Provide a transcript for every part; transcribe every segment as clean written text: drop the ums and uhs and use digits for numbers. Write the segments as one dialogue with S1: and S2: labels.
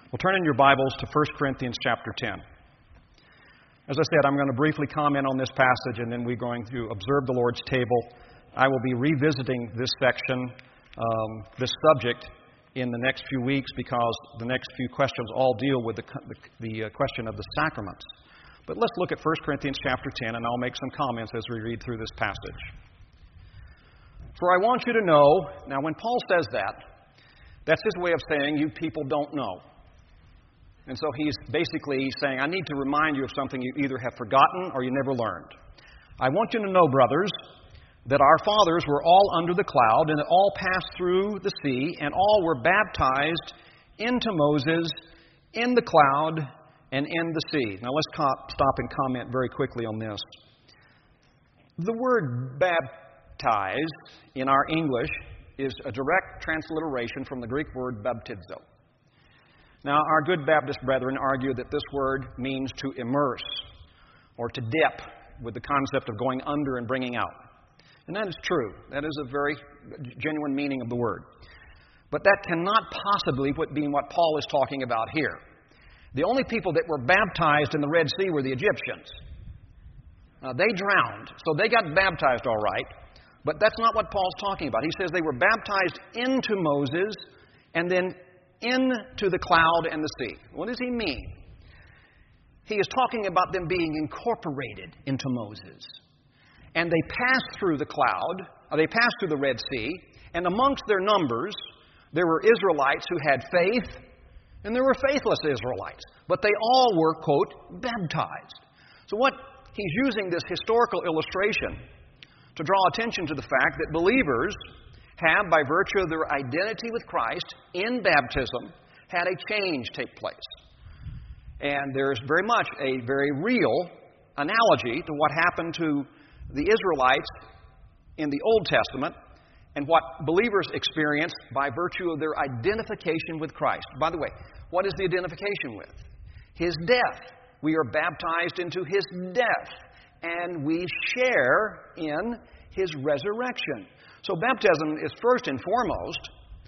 S1: Well, turn in your Bibles to 1 Corinthians chapter 10. As I said, I'm going to briefly comment on this passage, and then we're going to observe the Lord's table. I will be revisiting this section, this subject, in the next few weeks because the next few questions all deal with the question of the sacraments. But let's look at 1 Corinthians chapter 10, and I'll make some comments as we read through this passage. For I want you to know, now when Paul says that, that's his way of saying you people don't know. And so he's basically saying, I need to remind you of something you either have forgotten or you never learned. I want you to know, brothers, that our fathers were all under the cloud, and that all passed through the sea, and all were baptized into Moses in the cloud and in the sea. Now let's stop and comment very quickly on this. The word baptize in our English is a direct transliteration from the Greek word baptizo. Now, our good Baptist brethren argue that this word means to immerse or to dip, with the concept of going under and bringing out. And that is true. That is a very genuine meaning of the word. But that cannot possibly be what Paul is talking about here. The only people that were baptized in the Red Sea were the Egyptians. They drowned, so they got baptized all right. But that's not what Paul's talking about. He says they were baptized into Moses and then into the cloud and the sea. What does he mean? He is talking about them being incorporated into Moses. And they passed through the cloud, or they passed through the Red Sea, and amongst their numbers, there were Israelites who had faith, and there were faithless Israelites. But they all were, quote, baptized. So what he's using this historical illustration to draw attention to the fact that believers have, by virtue of their identity with Christ in baptism, had a change take place. And there's very much a very real analogy to what happened to the Israelites in the Old Testament and what believers experience by virtue of their identification with Christ. By the way, what is the identification with? His death. We are baptized into His death, and we share in His resurrection. So baptism is first and foremost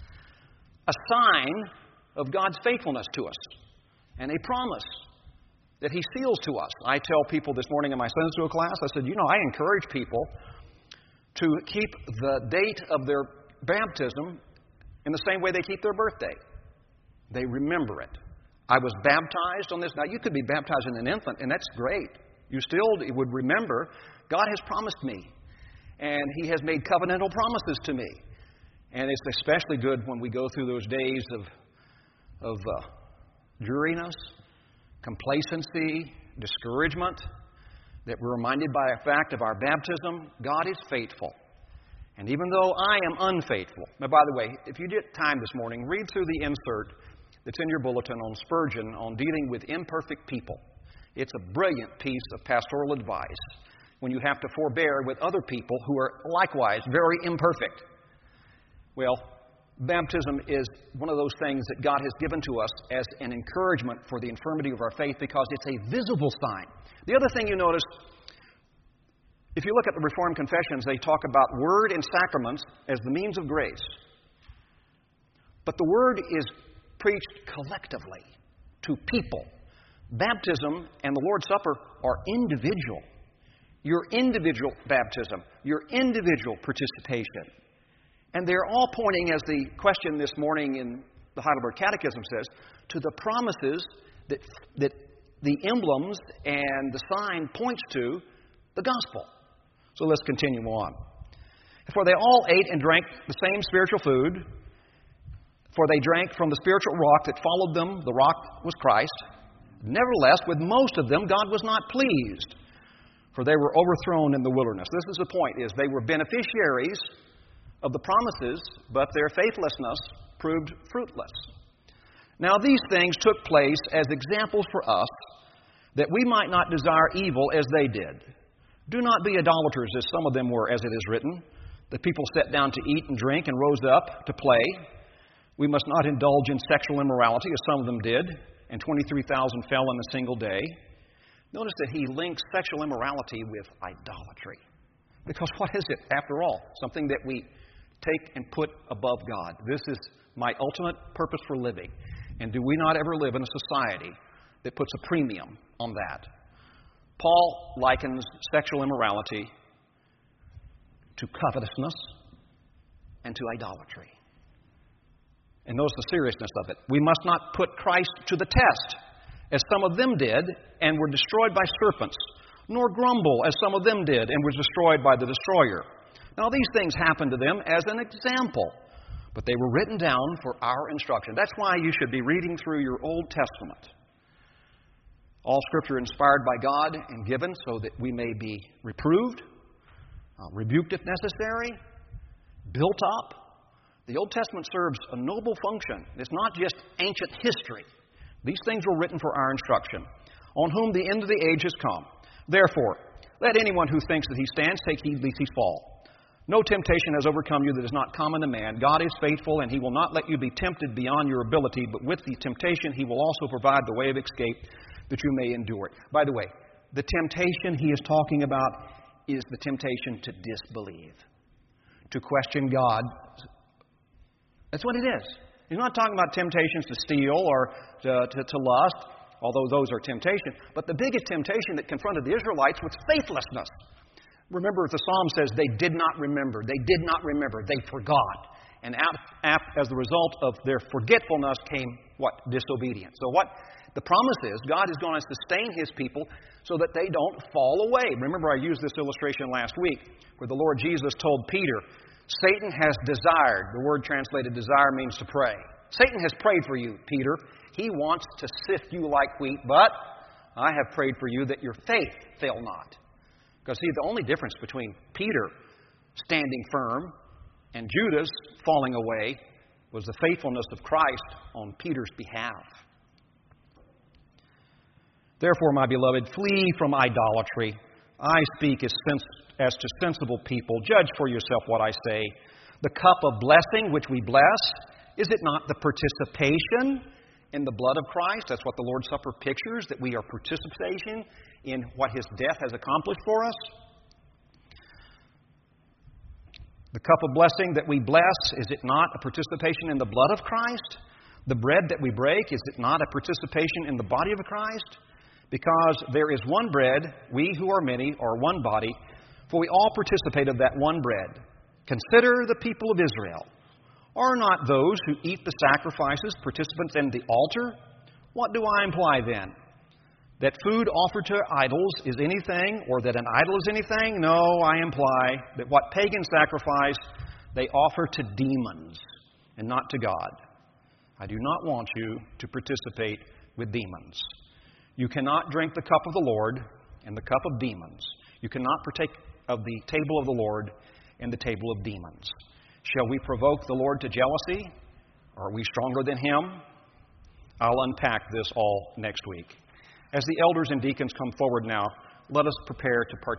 S1: a sign of God's faithfulness to us and a promise that He seals to us. I tell people this morning in my Sunday school class, I said, I encourage people to keep the date of their baptism in the same way they keep their birthday. They remember it. I was baptized on this. Now, you could be baptized in an infant, and that's great. You still would remember, God has promised me. And He has made covenantal promises to me. And it's especially good when we go through those days of dreariness, complacency, discouragement, that we're reminded by a fact of our baptism. God is faithful. And even though I am unfaithful. Now, by the way, if you get time this morning, read through the insert that's in your bulletin on Spurgeon on dealing with imperfect people. It's a brilliant piece of pastoral advice when you have to forbear with other people who are likewise very imperfect. Well, baptism is one of those things that God has given to us as an encouragement for the infirmity of our faith because it's a visible sign. The other thing you notice, if you look at the Reformed confessions, they talk about word and sacraments as the means of grace. But the word is preached collectively to people. Baptism and the Lord's Supper are individual. Your individual baptism, your individual participation. And they're all pointing, as the question this morning in the Heidelberg Catechism says, to the promises that the emblems and the sign points to the gospel. So let's continue on. For they all ate and drank the same spiritual food, for they drank from the spiritual rock that followed them. The rock was Christ. Nevertheless, with most of them, God was not pleased, for they were overthrown in the wilderness. This is the point, is they were beneficiaries of the promises, but their faithlessness proved fruitless. Now these things took place as examples for us, that we might not desire evil as they did. Do not be idolaters, as some of them were, as it is written. The people sat down to eat and drink and rose up to play. We must not indulge in sexual immorality, as some of them did, and 23,000 fell in a single day. Notice that he links sexual immorality with idolatry. Because what is it, after all? Something that we take and put above God. This is my ultimate purpose for living. And do we not ever live in a society that puts a premium on that? Paul likens sexual immorality to covetousness and to idolatry. And notice the seriousness of it. We must not put Christ to the test, as some of them did, and were destroyed by serpents, nor grumble, as some of them did, and were destroyed by the destroyer. Now, these things happened to them as an example, but they were written down for our instruction. That's why you should be reading through your Old Testament. All Scripture inspired by God and given so that we may be reproved, rebuked if necessary, built up. The Old Testament serves a noble function. It's not just ancient history. These things were written for our instruction, on whom the end of the age has come. Therefore, let anyone who thinks that he stands take heed lest he fall. No temptation has overcome you that is not common to man. God is faithful, and He will not let you be tempted beyond your ability, but with the temptation He will also provide the way of escape that you may endure it. By the way, the temptation He is talking about is the temptation to disbelieve, to question God. That's what it is. He's not talking about temptations to steal or to lust, although those are temptations. But the biggest temptation that confronted the Israelites was faithlessness. Remember, the Psalm says they did not remember. They did not remember. They forgot. And as the result of their forgetfulness came what? Disobedience. So what the promise is, God is going to sustain His people so that they don't fall away. Remember, I used this illustration last week where the Lord Jesus told Peter, Satan has desired. The word translated desire means to pray. Satan has prayed for you, Peter. He wants to sift you like wheat, but I have prayed for you that your faith fail not. Because, see, the only difference between Peter standing firm and Judas falling away was the faithfulness of Christ on Peter's behalf. Therefore, my beloved, flee from idolatry. I speak as to sensible people. Judge for yourself what I say. The cup of blessing which we bless, is it not the participation in the blood of Christ? That's what the Lord's Supper pictures, that we are participating in what His death has accomplished for us. The cup of blessing that we bless, is it not a participation in the blood of Christ? The bread that we break, is it not a participation in the body of Christ? Because there is one bread, we who are many are one body, for we all participate of that one bread. Consider the people of Israel. Are not those who eat the sacrifices participants in the altar? What do I imply then? That food offered to idols is anything, or that an idol is anything? No, I imply that what pagans sacrifice, they offer to demons and not to God. I do not want you to participate with demons. You cannot drink the cup of the Lord and the cup of demons. You cannot partake of the table of the Lord and the table of demons. Shall we provoke the Lord to jealousy? Are we stronger than Him? I'll unpack this all next week. As the elders and deacons come forward now, let us prepare to partake.